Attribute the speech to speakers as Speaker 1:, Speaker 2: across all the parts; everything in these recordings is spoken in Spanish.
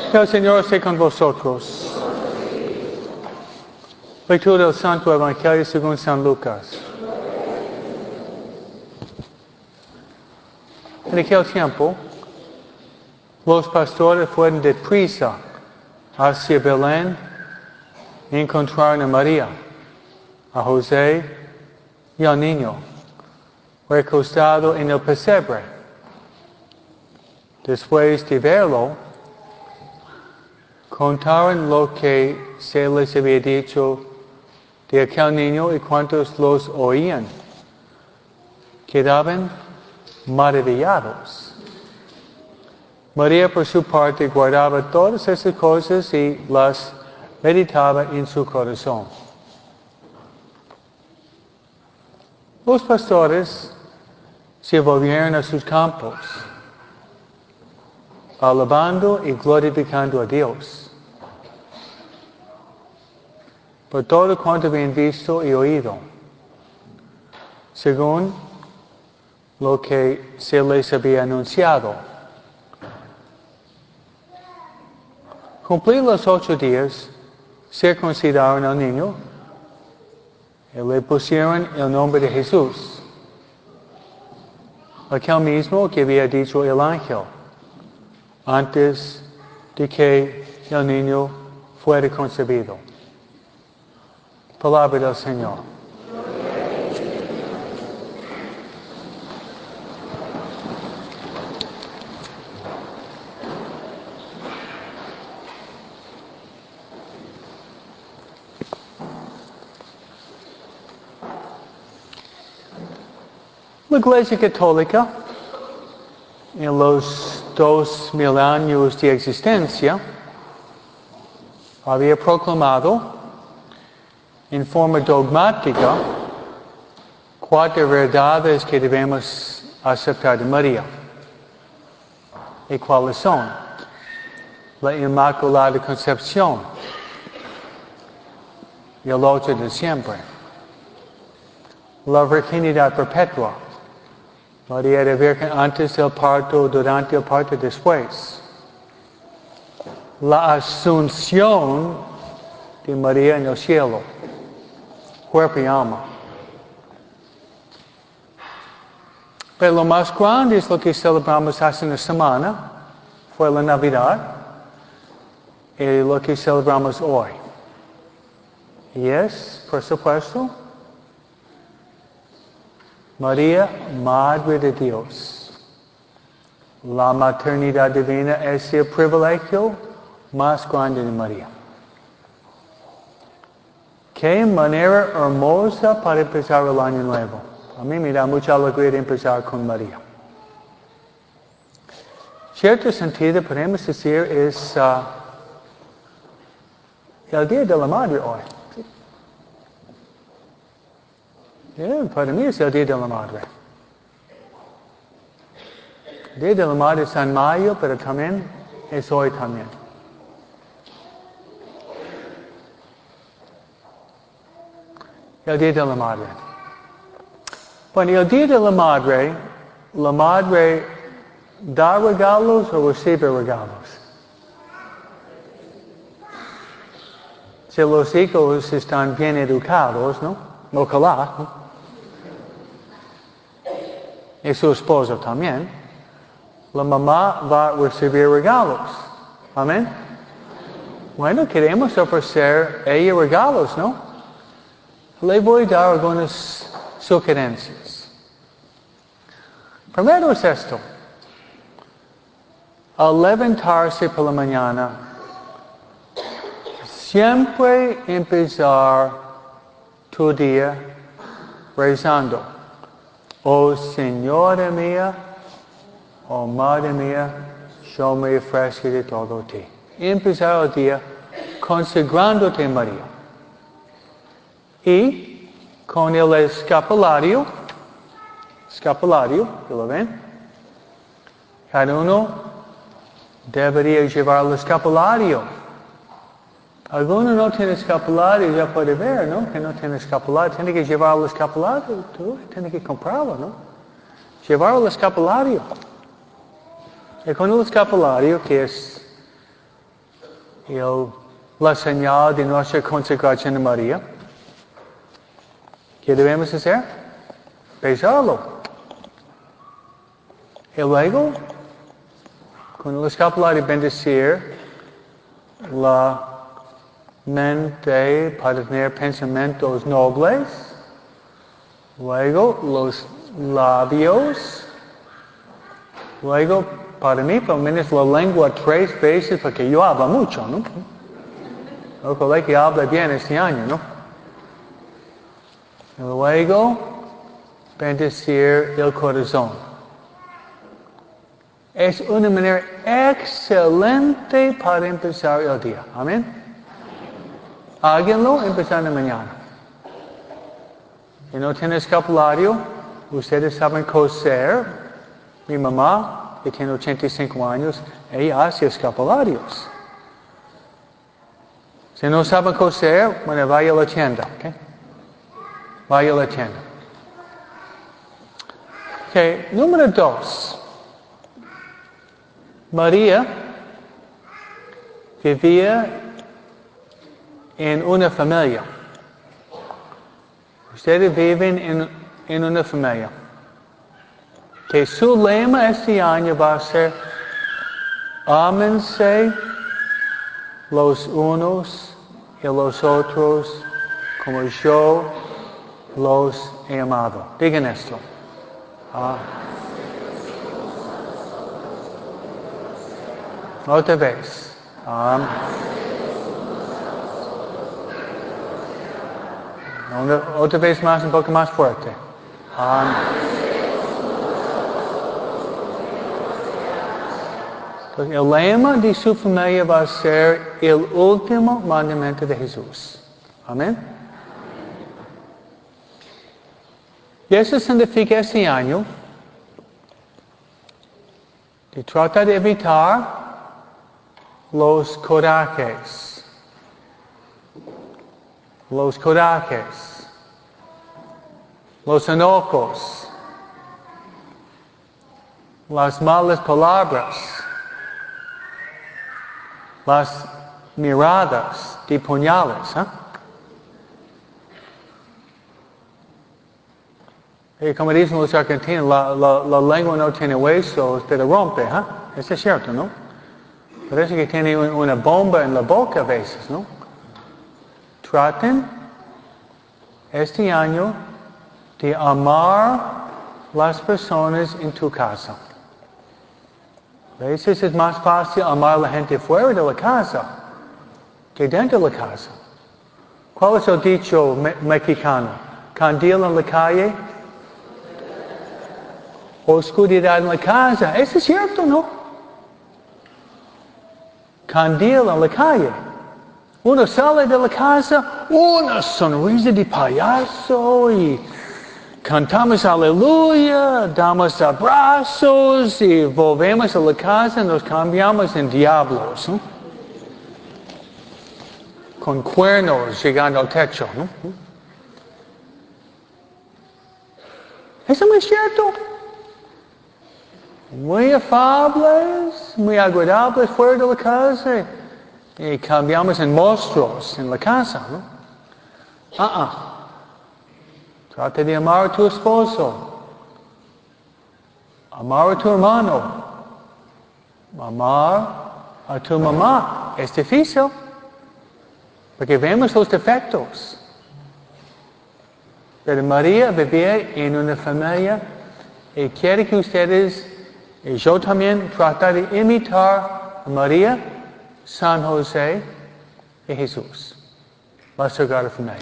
Speaker 1: El Señor esté con vosotros. Lectura del Santo Evangelio según San Lucas. En aquel tiempo, los pastores fueron deprisa hacia Belén y encontraron a María, a José y al niño, recostado en el pesebre. Después de verlo, contaron lo que se les había dicho de aquel niño y cuantos los oían quedaban maravillados. María, por su parte, guardaba todas esas cosas y las meditaba en su corazón. Los pastores se volvieron a sus campos, alabando y glorificando a Dios por todo cuanto habían visto y oído, según lo que se les había anunciado. Cumplidos los 8 días, circuncidaron al niño y le pusieron el nombre de Jesús, aquel mismo que había dicho el ángel antes de que el niño fuera concebido. Palabra del Señor. La Iglesia Católica, en los 2000 años de existencia, había proclamado en forma dogmática 4 verdades que debemos aceptar de María. ¿Y cuáles son? La Inmaculada Concepción, y el 8 de diciembre. La virginidad perpetua. María era virgen antes del parto, durante el parto y después. La asunción de María en el cielo, cuerpo y alma. Pero lo más grande es lo que celebramos hace una semana, fue la Navidad, y lo que celebramos hoy. Y es, por supuesto, María, Madre de Dios. La maternidad divina es el privilegio más grande de María. Qué manera hermosa para empezar el año nuevo. A mí me da mucha alegría de empezar con María. Cierto sentido, podemos decir, es el Día de la Madre hoy. Para mí es el Día de la Madre. El Día de la Madre es en mayo, pero también es hoy también. El Día de la Madre. Bueno, el Día de la Madre da regalos o recibe regalos. Si los hijos están bien educados, ¿no? Ojalá, ¿no? Y su esposo también. La mamá va a recibir regalos. Amén. Bueno, queremos ofrecer a ella regalos, ¿no? Le voy a dar algunas sugerencias. Primero es esto. Al levantarse por la mañana, siempre empezar tu día rezando. Oh Señora mía, oh Madre mía, yo me ofrezco de todo a ti. Empezar el día consagrándote a María. Y con el escapulario, ¿lo ven? Cada uno debería llevar el escapulario. Alguno no tiene escapulario, ya puede ver, ¿no? Que no tiene escapulario. Tiene que llevar el escapulario, tú tienes que comprarlo, ¿no? Llevar el escapulario. Y con el escapulario, que es la señal de nuestra consagración a María. ¿Qué debemos hacer? Besarlo. Y luego, con el escapulario bendecir la mente para tener pensamientos nobles. Luego, los labios. Luego, para mí, por lo menos la lengua 3 veces, porque yo hablo mucho, ¿no? Ojalá que hable bien este año, ¿no? Y luego, bendecir el corazón. Es una manera excelente para empezar el día. Amén. Háganlo empezando mañana. Si no tiene escapulario, ustedes saben coser. Mi mamá, que tiene 85 años, ella hace escapularios. Si no saben coser, bueno, vaya a la tienda, ¿ok? Vaya a la tienda. Ok, número 2. María vivía en una familia. Ustedes viven en una familia. Que su lema este año va a ser: ámense los unos y los otros como yo los he amado. Digan esto. Otra vez. Otra vez más, un poco más fuerte. Entonces, el lema de su familia va a ser el último mandamiento de Jesús. Amén. Y eso significa este año de tratar de evitar los corajes, los enojos, las malas palabras, las miradas de puñales. Y como dicen los argentinos, la lengua no tiene huesos, pero rompe. Eso es cierto, ¿no? Parece que tiene una bomba en la boca a veces, ¿no? Traten este año de amar las personas en tu casa. A veces es más fácil amar a la gente fuera de la casa que dentro de la casa. ¿Cuál es el dicho mexicano? Candil en la calle, oscuridad en la casa. Eso es cierto, ¿no? Candil en la calle. Uno sale de la casa, una sonrisa de payaso y cantamos aleluya, damos abrazos y volvemos a la casa y nos cambiamos en diablos, ¿no? Con cuernos llegando al techo, ¿no? Eso no es cierto. Muy afables, muy agradables fuera de la casa y cambiamos en monstruos en la casa, ¿no? Trata de amar a tu esposo, amar a tu hermano, amar a tu mamá. Es difícil, porque vemos los defectos. Pero María vivía en una familia y quiere que ustedes, y yo también, tratar de imitar a María, San José y Jesús, la Sagrada Familia.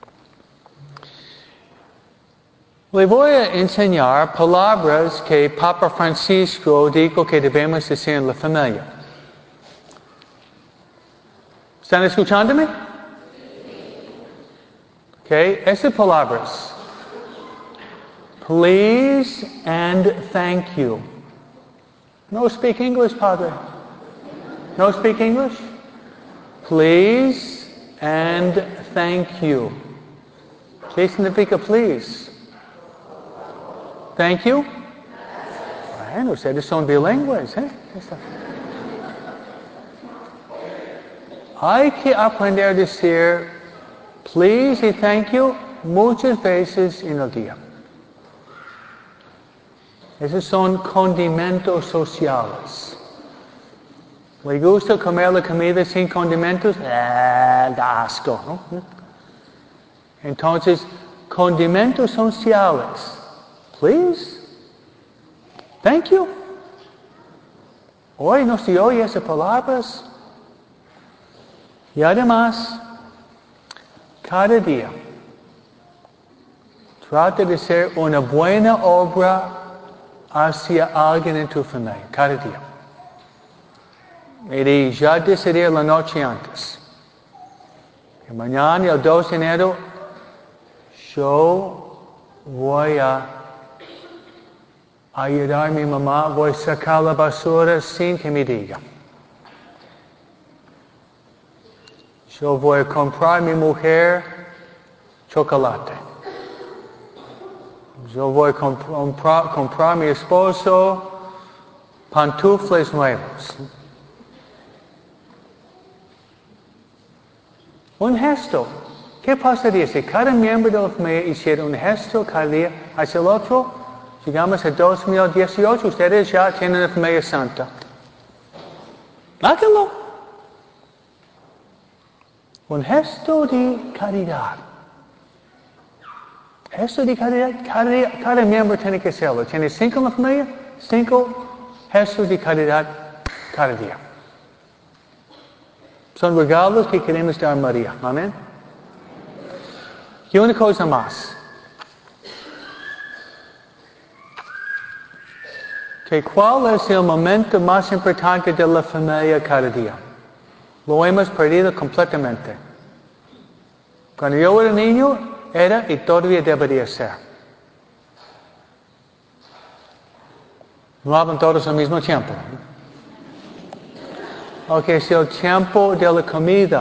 Speaker 1: Le voy a enseñar palabras que Papa Francisco dijo que debemos decir en la familia. ¿Están escuchándome? Okay, estas palabras. Please and thank you. No speak English, Padre. No speak English? Please and thank you. ¿Qué significa please? Thank you. Bueno, ustedes son bilingües, ¿eh? hay que aprender a decir please y thank you muchas veces en el día. Esos son condimentos sociales. ¿Le gusta comer la comida sin condimentos? Da asco, ¿no? Entonces, condimentos sociales. Please. Thank you. Hoy no se oye esas palabras. Y además, cada día, trata de hacer una buena obra hacia alguien en tu familia. Cada día. Y ya decidir la noche antes. Que mañana, el 2 de enero, yo voy a ayudar a mi mamá, voy a sacar la basura sin que me diga. Yo voy a comprar a mi mujer chocolate. Yo voy a comprar a mi esposo pantufles nuevos. Un gesto. ¿Qué pasaría si cada miembro de la familia hiciera un gesto cada día hacia el otro? Llegamos a 2018, ustedes ya tienen una familia santa. Háganlo. Un gesto de caridad. Gesto de caridad, cada miembro tiene que hacerlo. ¿Tiene 5 en la familia? 5 gestos de caridad cada día. Son regalos que queremos dar a María. Amén. Y una cosa más. ¿Cuál es el momento más importante de la familia cada día? Lo hemos perdido completamente. Cuando yo era niño, era y todavía debería ser. No hablan todos al mismo tiempo. Ok, es el tiempo de la comida.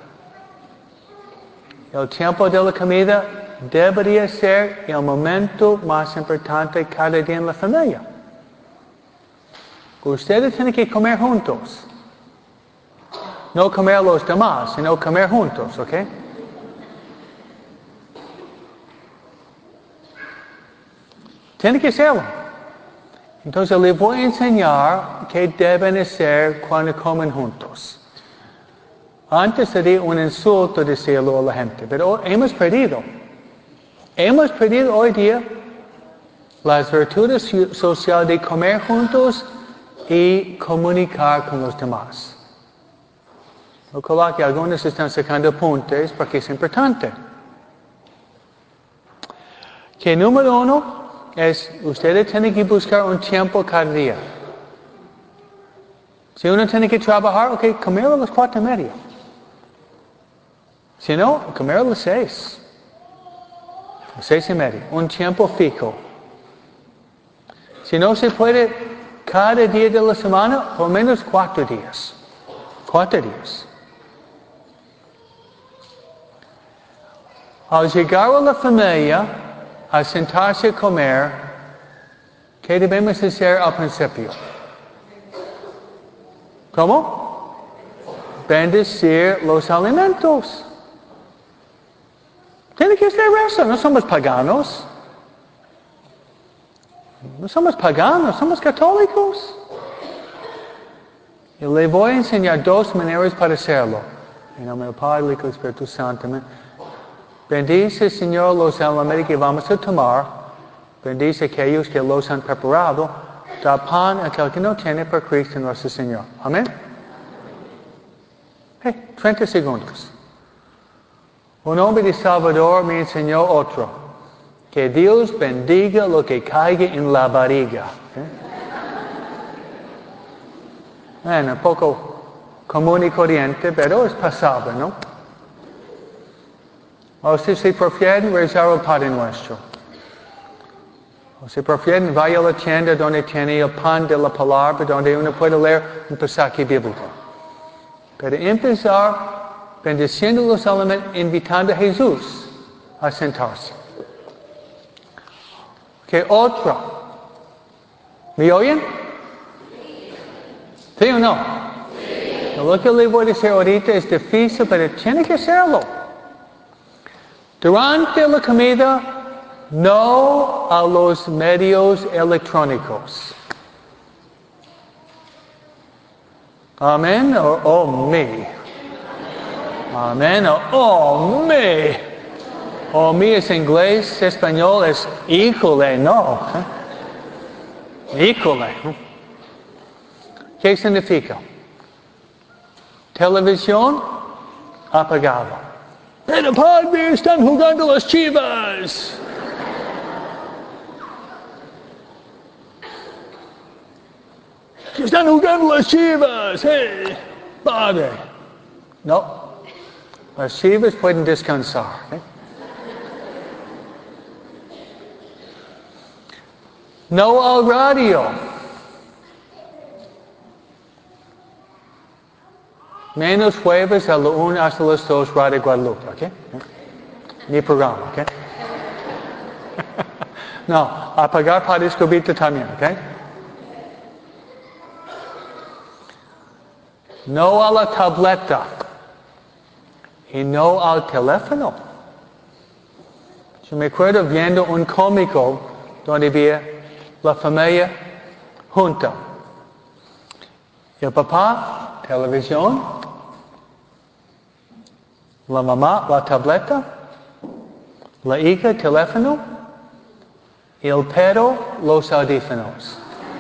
Speaker 1: El tiempo de la comida debería ser el momento más importante cada día en la familia. Ustedes tienen que comer juntos. No comer los demás, sino comer juntos, ¿ok? Tienen que hacerlo. Entonces les voy a enseñar qué deben hacer cuando comen juntos. Antes sería un insulto decirlo a la gente, pero hemos perdido. Hemos perdido hoy día las virtudes sociales de comer juntos y comunicar con los demás. Ojalá que algunos están sacando apuntes porque es importante. Que número 1 es, ustedes tienen que buscar un tiempo cada día. Si uno tiene que trabajar, ok, comer a las 4:30. Si no, comer a las 6. 6:30. Un tiempo fijo. Si no se puede cada día de la semana, por lo menos 4 días. 4 días. Al llegar a la familia, a sentarse a comer, ¿qué debemos hacer al principio? ¿Cómo? Bendecir los alimentos. Tiene que hacer eso, no somos paganos. No somos paganos, somos católicos. Y le voy a enseñar 2 maneras para hacerlo. En nombre del Padre, del Hijo y del Espíritu Santo. Bendice, Señor, los alimentos que vamos a tomar. Bendice aquellos que los han preparado. Da pan a aquel que no tiene por Cristo nuestro Señor. Amén. 30 segundos. Un hombre de Salvador me enseñó otro. Que Dios bendiga lo que caiga en la barriga. Bueno, un poco común y corriente, pero es pasable, ¿no? O si prefieren, rezar el Padre Nuestro. O si prefieren, vaya a la tienda donde tiene el pan de la palabra, donde uno puede leer un pasaje bíblico. Pero empezar bendiciendo los alimentos, invitando a Jesús a sentarse. ¿Qué otra? ¿Me oyen? ¿Sí o no? Sí. Lo que le voy a decir ahorita es difícil, pero tiene que hacerlo. Durante la comida, no a los medios electrónicos. Amén. Oh, me. Amén. Oh, me. Oh, me es inglés, español es híjole, no. Híjole. ¿Qué significa? Televisión apagada. Pero padre, están jugando las Chivas. Están jugando las Chivas. Hey, padre. No. Las Chivas pueden descansar. No al radio. Menos jueves a la 1 hasta las 2 Radio Guadalupe, ¿ok? Mi programa, ¿ok? No, apagar para Escobita también, ¿ok? No a la tableta y no al teléfono. Yo me acuerdo viendo un cómico donde había la familia junta. El papá, televisión. La mamá, la tableta. La hija, teléfono. Y el perro, los audífonos.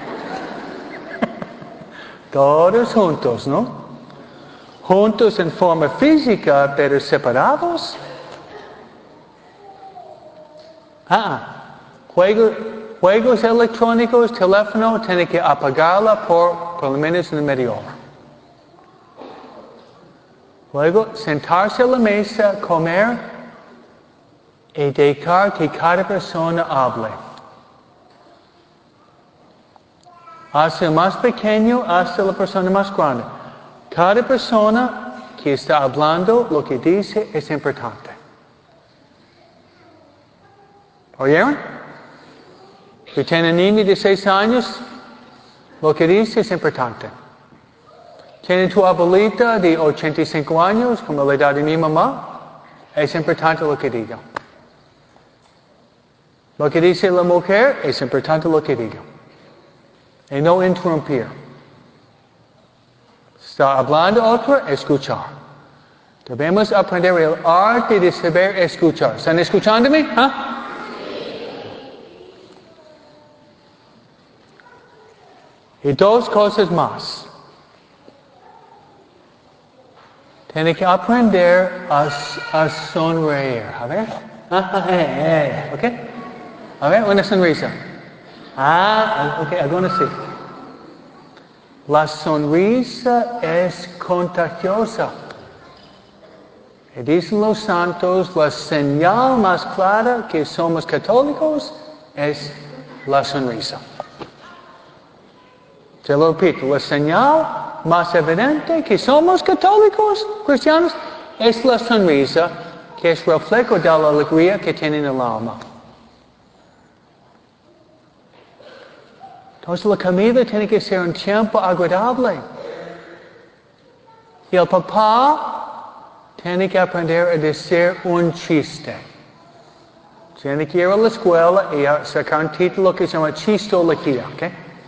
Speaker 1: Todos juntos, ¿no? Juntos en forma física, pero separados. Juegos electrónicos, teléfono, tiene que apagarla por lo menos una media hora. Luego, sentarse a la mesa, comer y dejar que cada persona hable. Hasta el más pequeño, hasta la persona más grande. Cada persona que está hablando, lo que dice es importante. ¿Oyeron? Si tiene un niño de 6 años, lo que dice es importante. Tiene tu abuelita de 85 años, como la edad de mi mamá, es importante lo que diga. Lo que dice la mujer, es importante lo que diga. Y no interrumpir. Está hablando otro, escuchar. Debemos aprender el arte de saber escuchar. ¿Están escuchándome? Y 2 cosas más. Tiene que aprender a sonreír. A ver. ¿Ok? A ver, una sonrisa. Ok, algunos sí. La sonrisa es contagiosa. Y dicen los santos, la señal más clara que somos católicos es la sonrisa. Te lo repito, la señal más evidente que somos católicos, cristianos, es la sonrisa, que es reflejo de la alegría que tiene en el alma. Entonces la comida tiene que ser un tiempo agradable. Y el papá tiene que aprender a decir un chiste. Tiene que ir a la escuela y sacar un título que se llama chistología, ¿ok?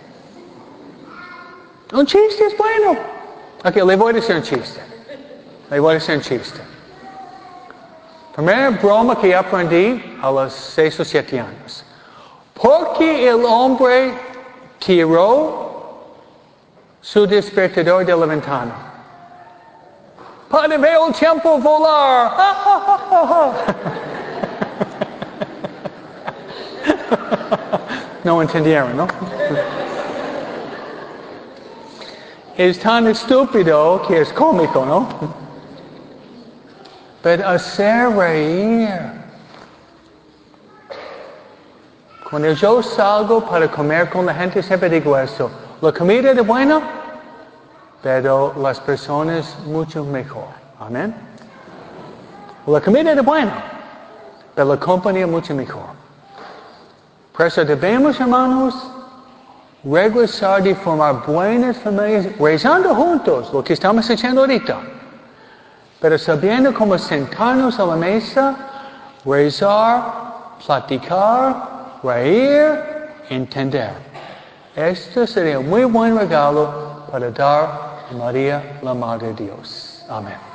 Speaker 1: Un chiste es bueno. Ok, le voy a decir un chiste. Primera broma que aprendí a los 6 o 7 años. ¿Por qué el hombre tiró su despertador de la ventana? Para ver el tiempo volar. No entendieron, ¿no? Es tan estúpido que es cómico, ¿no? Pero hacer reír. Cuando yo salgo para comer con la gente, siempre digo esto. La comida es buena, pero las personas mucho mejor. Amén. La comida es buena, pero la compañía mucho mejor. Por eso debemos, hermanos, regresar de formar buenas familias, rezando juntos, lo que estamos haciendo ahorita. Pero sabiendo cómo sentarnos a la mesa, rezar, platicar, reír, entender. Este sería un muy buen regalo para dar a María, la Madre de Dios. Amén.